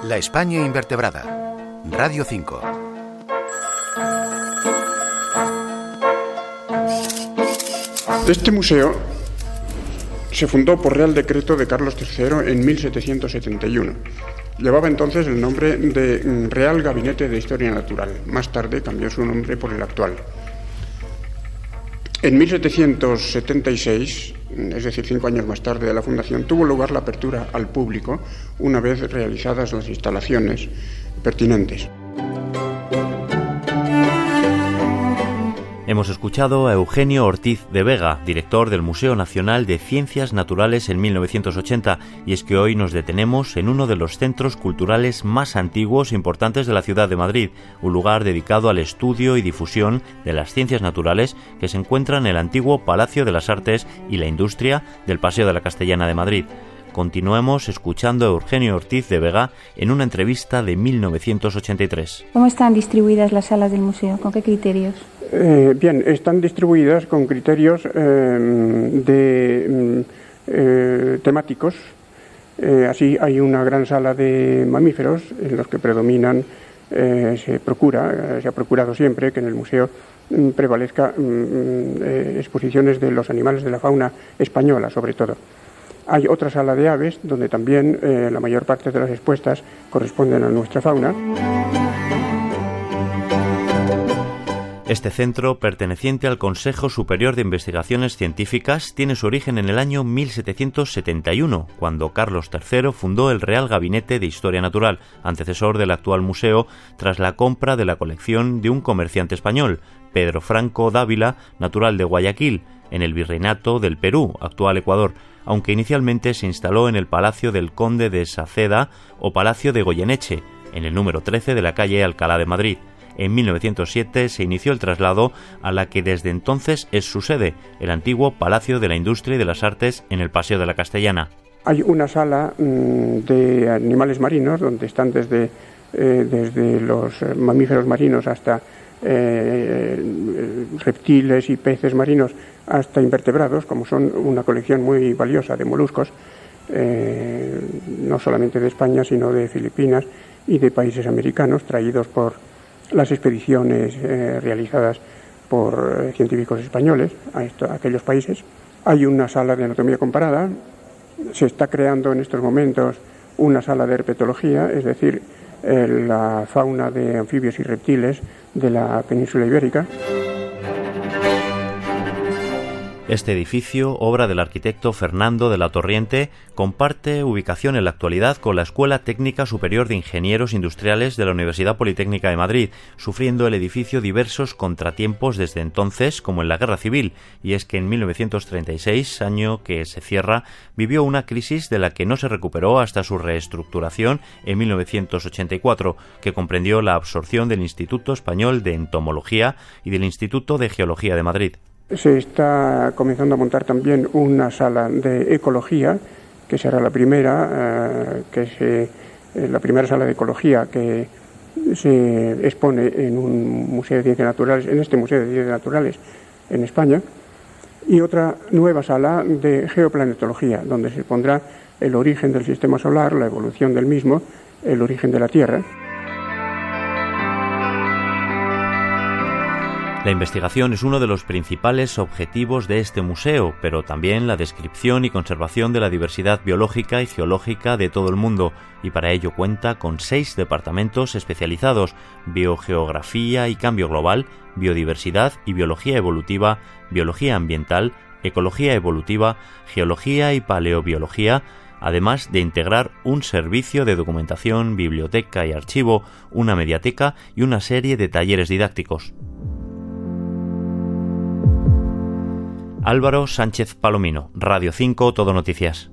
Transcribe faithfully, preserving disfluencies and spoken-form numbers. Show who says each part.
Speaker 1: La España invertebrada. Radio cinco.
Speaker 2: Este museo se fundó por Real Decreto de Carlos tercero en mil setecientos setenta y uno. Llevaba entonces el nombre de Real Gabinete de Historia Natural. Más tarde cambió su nombre por el actual. En mil setecientos setenta y seis, es decir, cinco años más tarde de la fundación, tuvo lugar la apertura al público una vez realizadas las instalaciones pertinentes.
Speaker 3: Hemos escuchado a Eugenio Ortiz de Vega, director del Museo Nacional de Ciencias Naturales en mil novecientos ochenta, y es que hoy nos detenemos en uno de los centros culturales más antiguos e importantes de la ciudad de Madrid, un lugar dedicado al estudio y difusión de las ciencias naturales que se encuentra en el antiguo Palacio de las Artes y la Industria del Paseo de la Castellana de Madrid. Continuemos escuchando a Eugenio Ortiz de Vega en una entrevista de mil novecientos ochenta y tres.
Speaker 4: ¿Cómo están distribuidas las salas del museo? ¿Con qué criterios?
Speaker 2: Eh, bien, están distribuidas con criterios eh, de eh, temáticos. Eh, así hay una gran sala de mamíferos en los que predominan, eh, se procura, eh, se ha procurado siempre que en el museo mm, prevalezca mm, eh, exposiciones de los animales de la fauna española, sobre todo. Hay otra sala de aves donde también eh, la mayor parte de las expuestas corresponden a nuestra fauna.
Speaker 3: Este centro, perteneciente al Consejo Superior de Investigaciones Científicas, tiene su origen en el año mil setecientos setenta y uno, cuando Carlos tercero fundó el Real Gabinete de Historia Natural, antecesor del actual museo, tras la compra de la colección de un comerciante español, Pedro Franco Dávila, natural de Guayaquil, en el Virreinato del Perú, actual Ecuador, aunque inicialmente se instaló en el Palacio del Conde de Saceda o Palacio de Goyeneche, en el número trece de la calle Alcalá de Madrid. En mil novecientos siete se inició el traslado a la que desde entonces es su sede, el antiguo Palacio de la Industria y de las Artes en el Paseo de la Castellana.
Speaker 2: Hay una sala mmm, de animales marinos donde están desde, eh, desde los mamíferos marinos hasta eh, reptiles y peces marinos hasta invertebrados, como son una colección muy valiosa de moluscos, eh, no solamente de España, sino de Filipinas y de países americanos, traídos por las expediciones eh, realizadas por eh, científicos españoles a, esto, a aquellos países. Hay una sala de anatomía comparada, se está creando en estos momentos una sala de herpetología, es decir, eh, la fauna de anfibios y reptiles de la península ibérica.
Speaker 3: Este edificio, obra del arquitecto Fernando de la Torriente, comparte ubicación en la actualidad con la Escuela Técnica Superior de Ingenieros Industriales de la Universidad Politécnica de Madrid, sufriendo el edificio diversos contratiempos desde entonces, como en la Guerra Civil, y es que en mil novecientos treinta y seis, año que se cierra, vivió una crisis de la que no se recuperó hasta su reestructuración en mil novecientos ochenta y cuatro, que comprendió la absorción del Instituto Español de Entomología y del Instituto de Geología de Madrid.
Speaker 2: Se está comenzando a montar también una sala de ecología, que será la primera, eh, que se, eh, la primera sala de ecología que se expone en un museo de ciencias naturales, en este museo de ciencias naturales en España, y otra nueva sala de geoplanetología, donde se pondrá el origen del sistema solar, la evolución del mismo, el origen de la Tierra.
Speaker 3: La investigación es uno de los principales objetivos de este museo, pero también la descripción y conservación de la diversidad biológica y geológica de todo el mundo, y para ello cuenta con seis departamentos especializados: biogeografía y cambio global, biodiversidad y biología evolutiva, biología ambiental, ecología evolutiva, geología y paleobiología, además de integrar un servicio de documentación, biblioteca y archivo, una mediateca y una serie de talleres didácticos. Álvaro Sánchez Palomino, Radio cinco, Todo Noticias.